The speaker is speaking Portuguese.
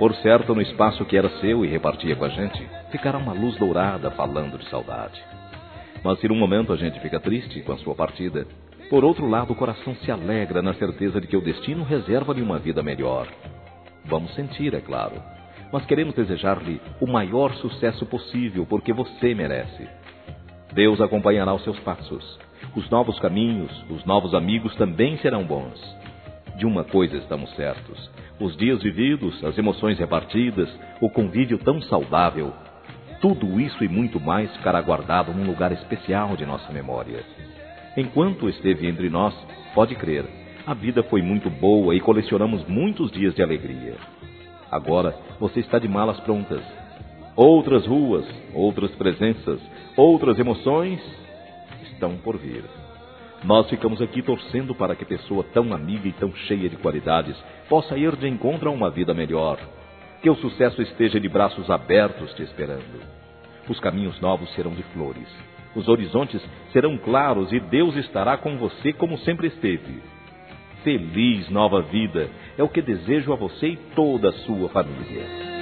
Por certo, no espaço que era seu e repartia com a gente, ficará uma luz dourada falando de saudade. Mas se num momento a gente fica triste com a sua partida, por outro lado o coração se alegra na certeza de que o destino reserva-lhe uma vida melhor. Vamos sentir, é claro, mas queremos desejar-lhe o maior sucesso possível, porque você merece. Deus acompanhará os seus passos. Os novos caminhos, os novos amigos também serão bons. De uma coisa estamos certos: os dias vividos, as emoções repartidas, o convívio tão saudável, tudo isso e muito mais ficará guardado num lugar especial de nossa memória. Enquanto esteve entre nós, pode crer, a vida foi muito boa e colecionamos muitos dias de alegria. Agora você está de malas prontas. Outras ruas, outras presenças, outras emoções estão por vir. Nós ficamos aqui torcendo para que pessoa tão amiga e tão cheia de qualidades possa ir de encontro a uma vida melhor. Que o sucesso esteja de braços abertos te esperando. Os caminhos novos serão de flores. Os horizontes serão claros e Deus estará com você como sempre esteve. Feliz nova vida é o que desejo a você e toda a sua família.